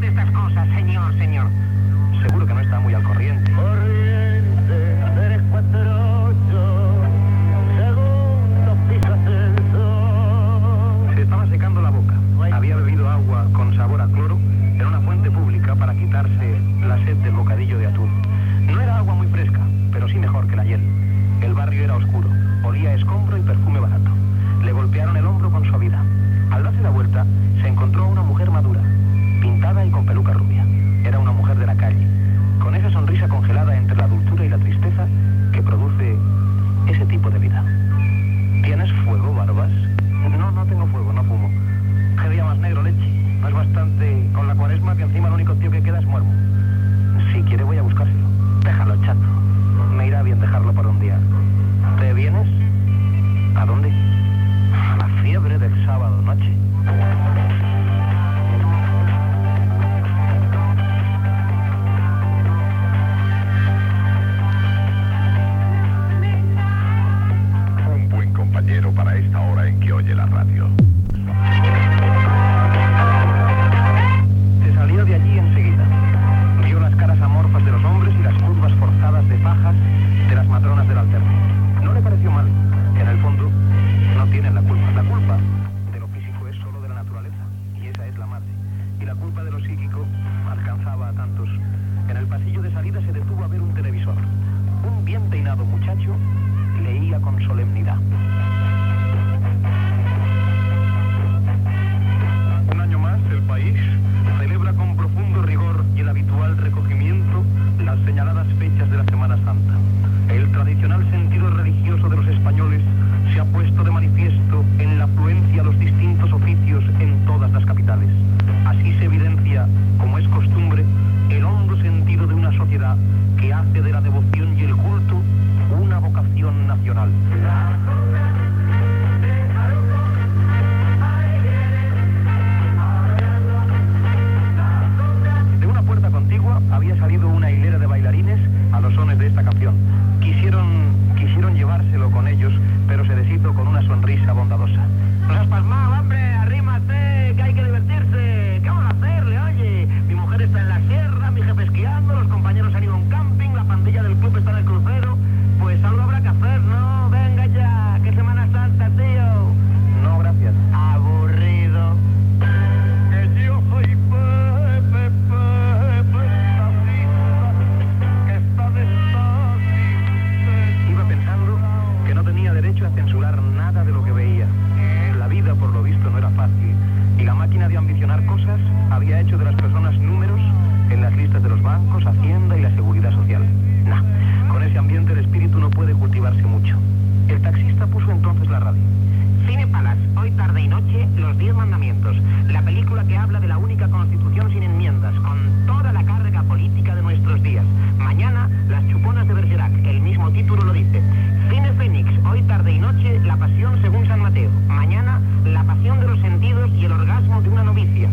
de estas cosas, señor? Seguro que no está muy al corriente. Corriente 348, segundo piso ascensor. Se estaba secando la boca. Había bebido agua con sabor a cloro en una fuente pública para quitarse la sed del bocadillo de atún. No era agua muy fresca, pero sí mejor que la hiel. El barrio era oscuro, olía a escombro y perfume barato. Le golpearon el hombro con suavidad. Al darse la vuelta, se encontró a una mujer madura, pintada y con peluca rubia. Era una mujer de la calle, con esa sonrisa congelada entre la dulzura y la tristeza que produce ese tipo de vida. ¿Tienes fuego, Barbas? No tengo fuego, no fumo. ¿Qué día más negro, leche? No es bastante con la cuaresma que encima el único tío que queda es muermo. Si quiere voy a buscárselo. Déjalo, chato. Me irá bien dejarlo por un día. ¿Te vienes? ¿A dónde? A la fiebre del sábado noche. Un buen compañero para esta hora en que oye la radio. Se salió de allí enseguida. Vio las caras amorfas de los hombres y las curvas forzadas de fajas de las matronas del alterne. No le pareció mal. En el fondo, no tienen la culpa. La culpa de lo físico es solo de la naturaleza, y esa es la madre. Y la culpa de lo psíquico alcanzaba a tantos. En el pasillo de salida se detuvo a ver un televisor. Un bien peinado muchacho leía con solemnidad. Un año más, el país celebra con profundo rigor y el habitual recogimiento las señaladas fechas de la Semana Santa. El tradicional sentido religioso de los españoles se ha puesto de manifiesto en la afluencia a los distintos oficios en todas las capitales. Así se evidencia, como es costumbre, el hondo sentido de una sociedad que hace de la devoción y el culto una vocación nacional. De una puerta contigua había salido una hilera de bailarines a los sones de esta canción. Quisieron llevárselo con ellos, pero se deshizo con una sonrisa bondadosa. No has pasmado, hombre, arrímate, que hay que divertirse. ¿Qué vamos a hacerle, oye? Mi mujer está en la sierra, mi jefe esquiando, los compañeros han ido a un camping, la pandilla del club está en el crucero. Pues algo habrá que hacer, ¿no? Venga ya, que Semana Santa, tío. No, gracias. Aburrido. Que yo soy Pepe, que está de Iba pensando que no tenía derecho a censurar nada de lo que veía. La vida, por lo visto, no era fácil. Y la máquina de ambicionar cosas había hecho de las personas números en las listas de los bancos, Hacienda y la Seguridad Social. Nah, con ese ambiente el espíritu no puede cultivarse mucho. El taxista puso entonces la radio. Cine Palace, hoy tarde y noche, Los 10 Mandamientos. La película que habla de la única constitución sin enmiendas, con toda la carga política de nuestros días. Mañana, Las Chuponas de Bergerac, el mismo título lo dice. Cine Fénix, hoy tarde y noche, La Pasión según San Mateo. Mañana, La Pasión de los Sentidos y el orgasmo de una novicia.